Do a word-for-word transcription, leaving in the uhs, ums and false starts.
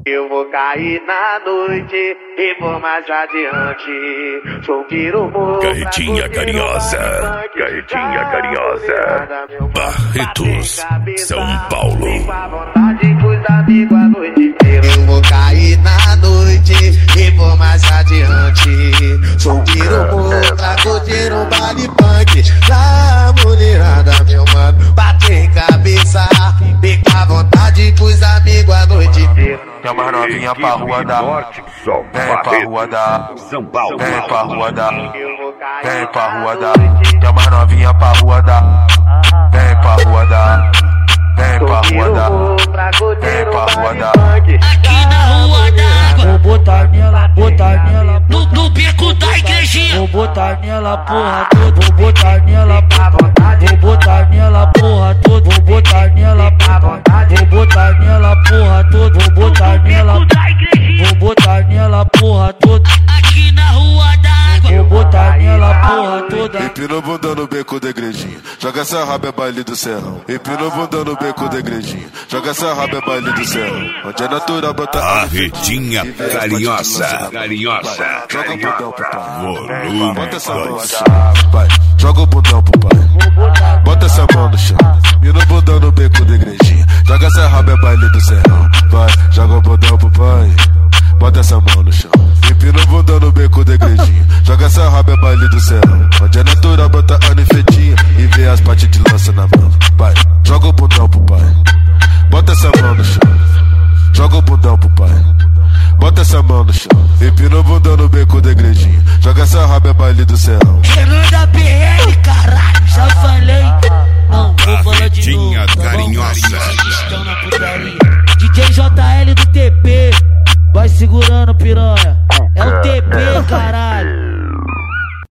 Eu vou cair na noite e vou mais adiante. Sou piromo. Carretinha carinhosa, carretinha carinhosa. Barretos, São Paulo. Eu vou cair na noite e vou mais adiante. Sou piromo pra curtir um baile punk. Na mulherada, meu mano, bater cabeça. Fica à vontade com os amigos a noite inteira. Chama novinha pra rua da, vem pra rua da, São Paulo, vem pra rua da, vem pra rua da, chama novinha pra rua da, vem pra rua da, vem pra rua da, vem pra rua da. Aqui na rua d'água, vou botar nela, botar nela, no, no beco da igrejinha. Vou botar nela porra toda, vou botar nela porra, vou botar nela porra toda, vou botar nela porra, vou botar nela porra toda, vou botar nela, vou botar nela porra toda. Aqui na rua d'água, vou botar nela porra toda. Empina o bundão no beco da igrejinha, joga essa raba é baile do serrão. Empina o bundão no beco da igrejinha, joga essa raba é baile do serrão. Onde é natural botar Carretinha carinhosa, carinhosa. Joga o bundão pro pai, Volume bota essa mão no dois. chão, vai, joga o bundão pro pai, bota essa mão no chão. Empina o bundão no beco da igrejinha, joga essa raba é baile do serrão. Vai, joga o bundão pro pai, bota essa mão no chão. Empina o bundão no beco da igrejinha, joga essa raba é baile do serrão. Onde é natural bota a nefetinha e vê as partes de lança na mão. Vai, joga o bundão pro pai, bota essa mão no chão. Joga o bundão pro pai, bota essa mão no chão. Empina o bundão no beco da igrejinha, joga essa raba é baile do serrão. Renan da B R, caralho, já falei. Não, vou falar de novo, Carretinha carinhosa. estão na putaria. D J J L do T P, vai segurando piranha, é o T P caralho.